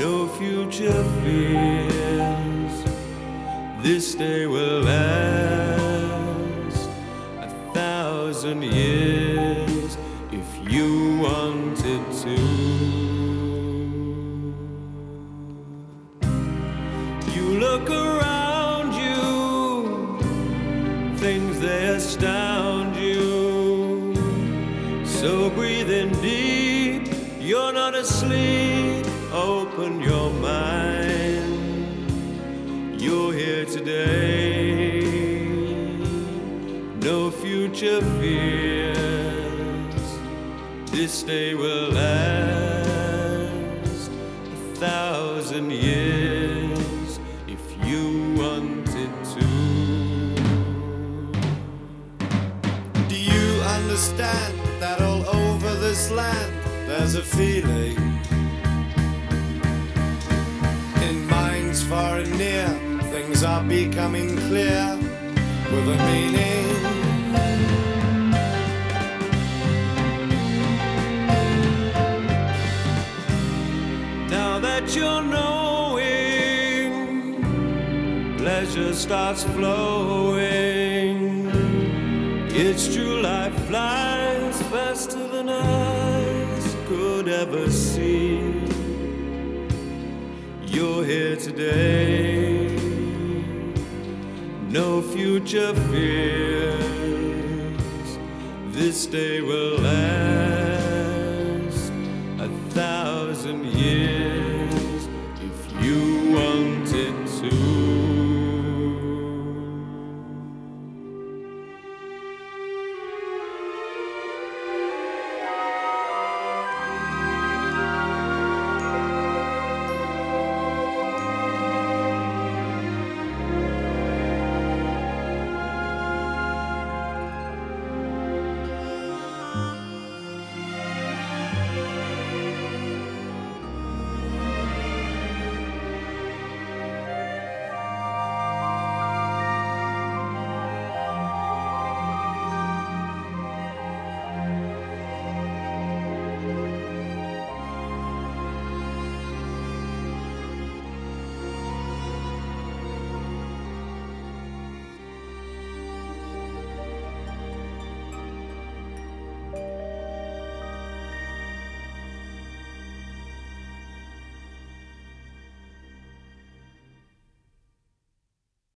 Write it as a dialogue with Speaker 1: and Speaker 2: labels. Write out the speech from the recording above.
Speaker 1: no future fears. This day will last 1,000 years if you wanted to. You look around you, things they astound you. So breathe in deep, you're not asleep. Open your mind, you're here today. No future fears. This day will last 1,000 years if you wanted to.
Speaker 2: Do you understand that all over this land there's a feeling? In minds far and near, things are becoming clear with a meaning.
Speaker 1: Now that you're knowing, pleasure starts flowing. It's true, life flies faster than eyes could ever see. You're here today, no future fears. This day will last